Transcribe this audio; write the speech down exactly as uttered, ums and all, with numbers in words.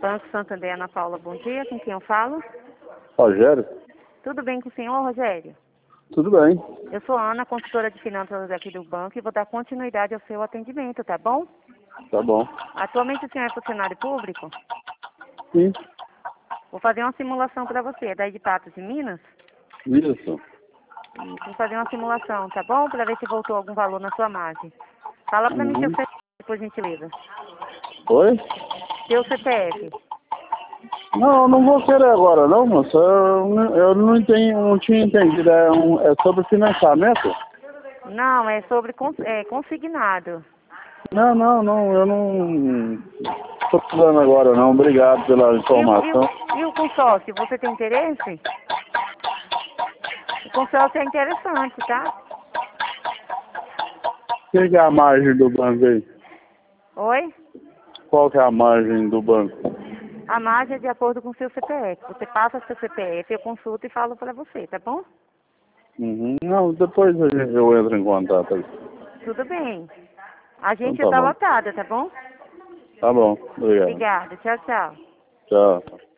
Banco Santander, Ana Paula, bom dia. Com quem eu falo? Rogério? Tudo bem com o senhor, Rogério? Tudo bem. Eu sou a Ana, consultora de finanças aqui do banco, e vou dar continuidade ao seu atendimento, tá bom? Tá bom. Atualmente o senhor é funcionário público? Sim. Vou fazer uma simulação para você. É daí de Patos de Minas? Isso. Isso, vou fazer uma simulação, tá bom? Para ver se voltou algum valor na sua margem. Fala para mim seu Uhum. C P F, por gentileza. Oi? Seu C P F. Não, não vou querer agora não, moça. Eu, não- eu não, entendi, não tinha entendido. É, um, é sobre financiamento? Não, é sobre cons é, consignado. Não, não, não. Eu não estou precisando agora não. Obrigado pela E, o- e, informação. o- e o consórcio, você tem interesse? O consórcio é interessante, tá? O que é a margem do banco aí? Oi? Qual que é a margem do banco? A margem é de acordo com o seu C P F. Você passa seu C P F, eu consulto e falo para você, tá bom? Uhum. Não, depois eu eu entro em contato aí. Tudo bem. A Então gente tá está bom. lotada, tá bom? Tá bom. Obrigado. Obrigada. Tchau, tchau. Tchau.